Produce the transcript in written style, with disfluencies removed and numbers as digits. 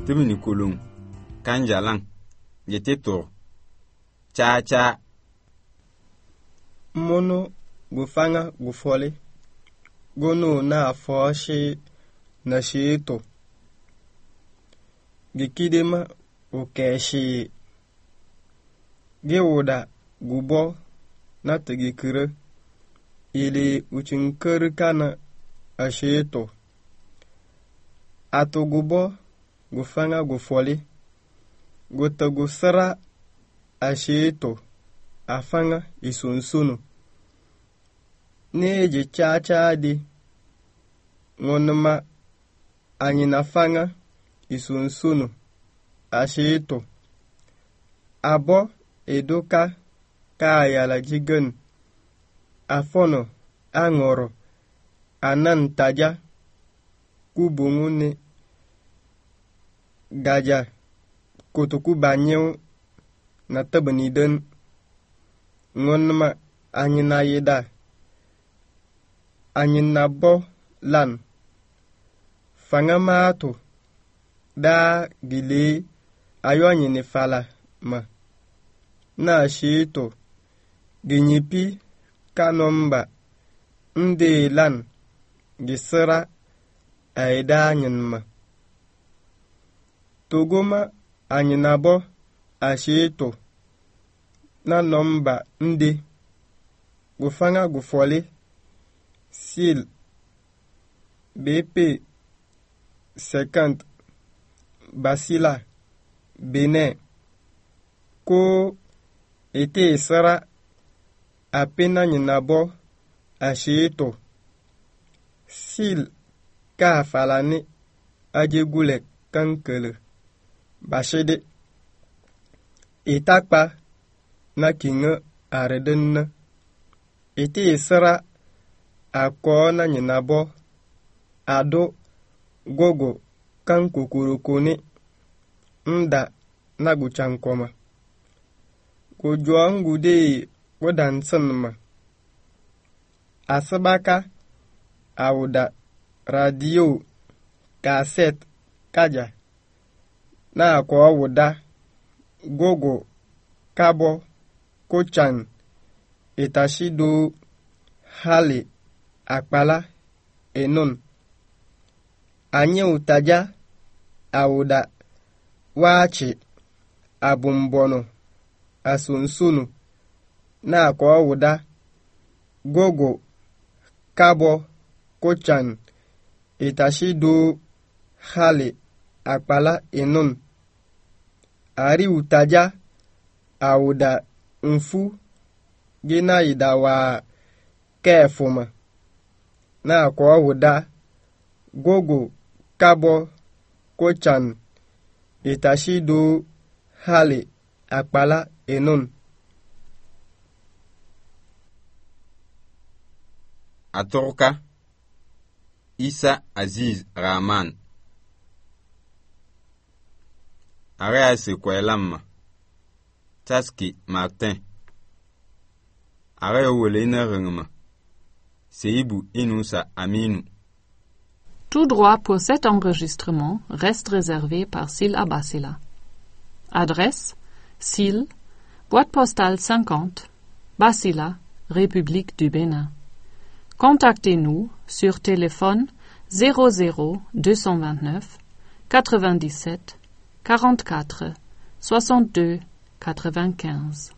Tumini kulung. Kanjalang. Yete tor. Cha cha. Mono gufanga gufole. Gono na afoshi na shito. Gikidema ukeshi. Gewoda gubo na tegikire. Ili uchinkere kana ashito. Ato gubo gufanga gufole. Gota gusara ashito. Afanga isunsunu. Neje cha di. Ngonema anyinafanga isunsunu. Ashito. Abo eduka kayala jigen. Afono angoro. Anan taja. Kubungune. Gaja. Kotoku banyew. Na tabaniden. Ngonema anyina yeda. Anyina bo lan. Fanga maato. Da gile. Ayo anyine fala ma. Na shito. Ginyipi kanomba. Nde lan. Gisera. Aida anyin Togoma anyina bo. Ashito. Na nomba nde. Gufanga gufole. Sil. BP 50. Basila. Benin. Ko ete sara. Apena nyinabo. Ashito. Sil. Ka falane. Ajegule kankele. Bashede. Etakpa. Na kinga areden. Ete sara. Ako na nyinabo. Ado. Gogo. Kankukurukune. Nda. Naguchankoma. Kujuangu de. Wadansanma. Asabaka. Awuda. Radio. Cassette. Kaja. Na ako awuda. Gogo. Kabo. Kochan. Etashido. Hale. Akpala. Enon. Anye utaja. Awuda. Wachi. Abumbono. Asunsunu. Na ako awuda. Gogo. Kabo. Kochan. Etashido. Hale. Akpala. Enon. Ari utaja. Awuda. Mfu. Gina idawa. Kefuma. Na ako awuda. Gogo. Kabo. Kochan. Etashido. Hale. Akpala. Enon. Atorka. Isa Aziz Rahman. Area Sequelam. Taski Martin. Area Wolena Rengma. Seibu Inusa Aminu. Tout droit pour cet enregistrement reste réservé par Sil Abassila. Adresse Sil, boîte postale 50, Bassila, République du Bénin. Contactez-nous sur téléphone 00 229 97 44 62 95.